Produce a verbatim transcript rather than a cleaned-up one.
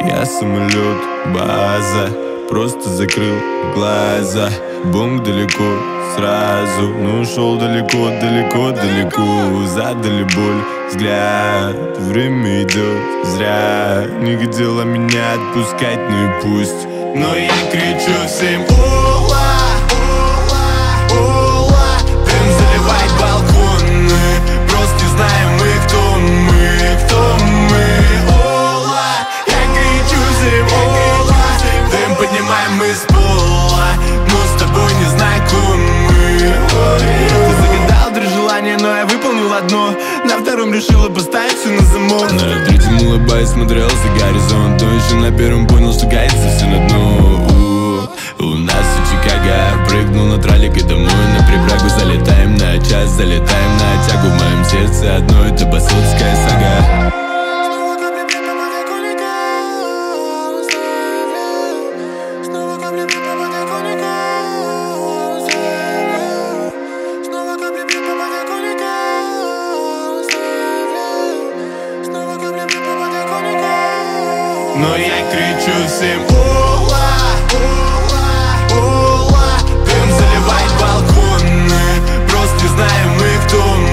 Я самолет, база, просто закрыл глаза. Бомб далеко, сразу, но ушел далеко, далеко, далеко. Задали боль, взгляд, время идет зря. Не хотела меня отпускать, ну и пусть. Но я кричу всем: ола, ола, ола. Дым заливает балконы, просто не знаем мы, кто мы, кто мы. Ола, я кричу всем: ола. Дым поднимаем мы с пола, но с тобой не знакомы. Ты загадал три желания, но я выполнил одно. На втором решила поставить все на замок. На третьем улыбаясь смотрел за горизонт, но еще на первом понял, что кается все на дно. У нас все Чикаго. Прыгнул на тралик и домой на припрягу. Залетаем на час, залетаем на тягу. В моем сердце одно, это басотская сага. Но я кричу всем: ола, ола, ола. Дым заливает балконы, просто не знаем мы, кто мы.